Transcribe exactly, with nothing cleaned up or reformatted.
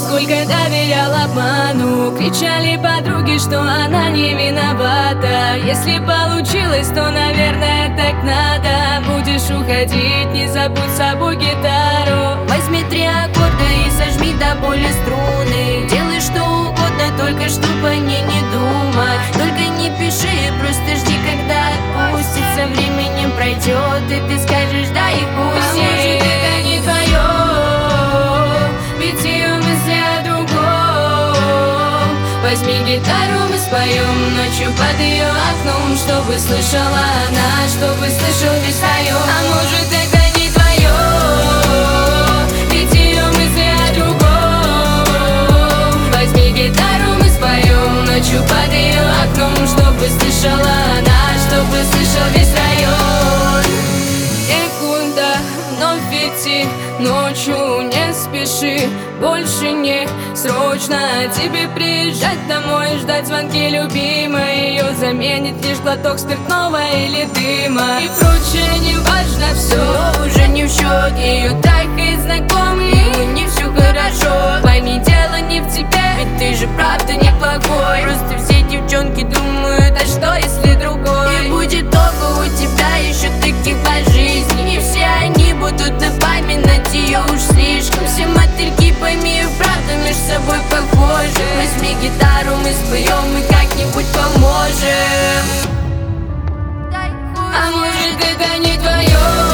Сколько доверял обману, кричали подруги, что она не виновата. Если получилось, то, наверное, так надо. Будешь уходить, не забудь с собой гитару. Возьми три аккорда и сожми до боли струны. Делай что угодно, только чтоб о ней не думать. Только не пиши, просто жди, когда отпустит. Со временем пройдет, и ты скажешь да и пусть. А может, это не твое, ведь ее мысли о другом. Возьми гитару, мы споем ночью под ее окном, чтобы слышала она, чтобы слышал весь район. А может, это не твое, ведь ее мысли о другом. Возьми гитару, мы споем ночью под ее окном, чтобы слышала она, чтобы слышал весь район. Секунда, вновь идти ночью, не спеши, больше не срочно тебе приезжать домой, ждать звонки любимой. Ее заменит лишь глоток спиртного или дыма. И прочее не важно все, но уже не в счет. Ее трахает знакомый, ему не все хорошо. Пойми, дело не в тебе, ведь ты же правда неплохой. Просто все девчонки думают, а что если другой? И будет только у тебя еще таких по жизни, и все они будут напоминать ее уж слишком. Все мотыльки, пойми, правда между собой похожи. Возьми гитару, мы споем и как-нибудь поможем. А может, это не твое,